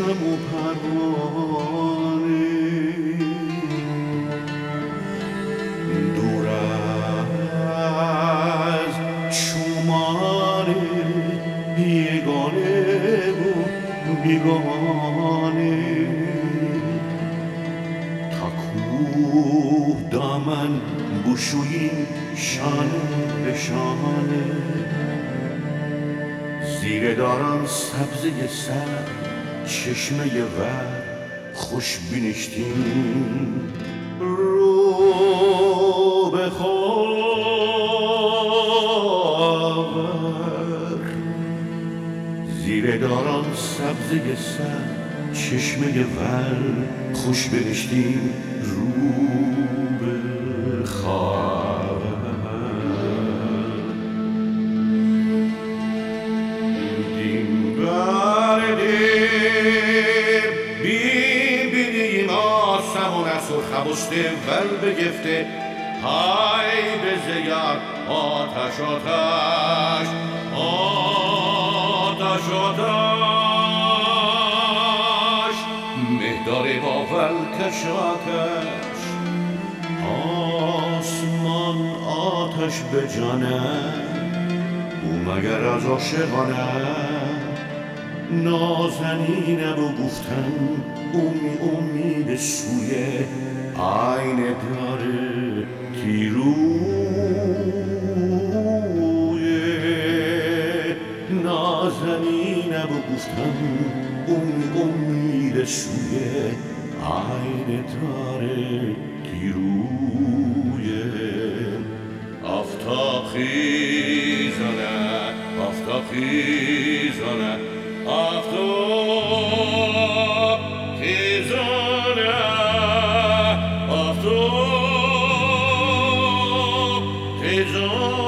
شمع و پروانه دور از شمار یگانه و بیگانه تا کوه دامن بشوییم شانه به شانه زیر داران سبزه سر چشمه ور خوش بینشتیم رو به خاور زیر داران سبزه سر چشمه ور خوش بینشتیم رو به خاور دیم بردیم بیم آسمون از و خبسته ول بگفته های به زیاد آتش آتش آتش آتش مهدار باول کش آتش آسمان آتش به جانه او مگر از عاشقانه نازنینم و گفتن امید سوی آینه داره تیروی نازنینم و گفتن امید سوی آینه داره تیروی آفتاب خیزانه آفتاب خیزانه آفتاب خیزانه آفتاب خیزانه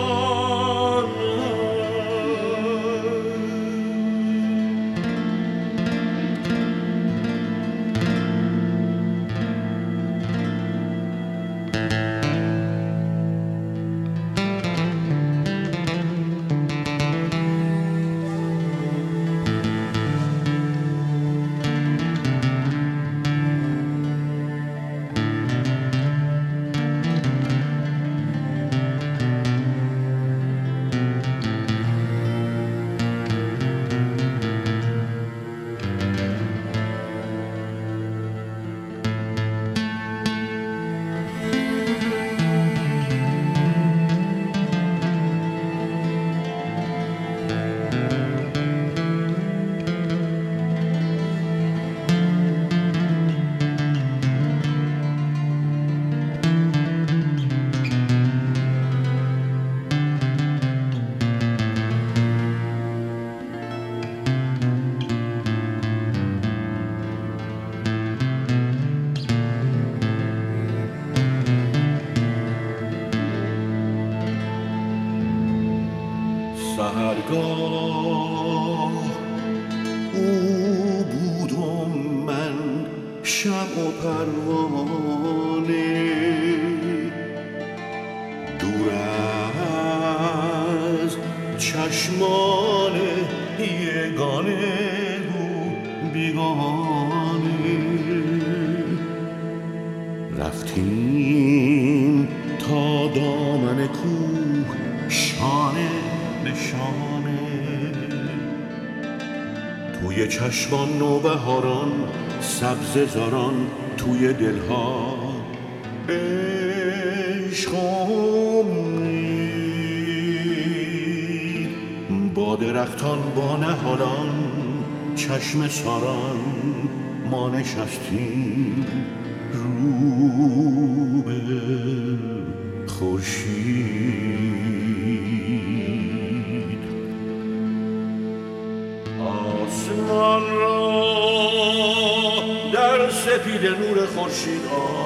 سحرگاه او بودم من شمع و پروانه دور از چشمان یگانه و بیگانه رفتیم تا دامن کوه شانه به شانه توی چشمان نوبهاران سبزه زاران توی دلها عشق امید با درختان با نهالان چشم ساران ما نشستیم رو به خورشید آسمان را در سپید نور خورشید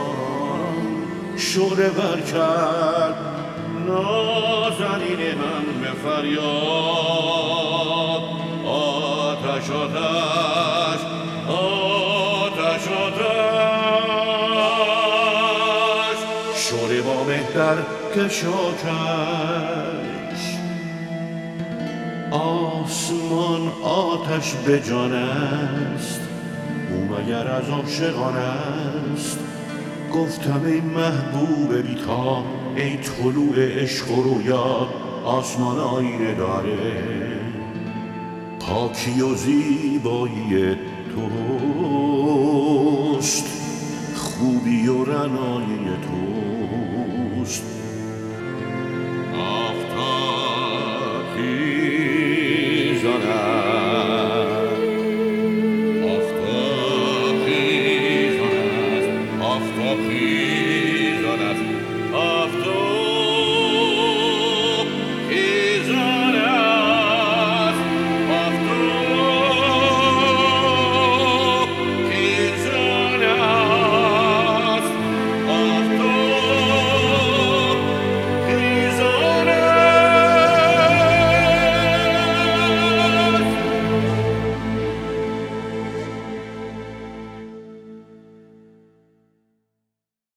شعله ور کرد نازنین من به فریاد آتش آتش آتش آتش شعله با مهتر کشاکش آسمان آتش به جان است او مگر از عاشقان است؟ گفتم ای محبوب بی‌تا، ای طلوع عشق و رویا، آسمان آینه داره، پاکی و زیبایی توست، خوبی و رعنایی توست. آفتاب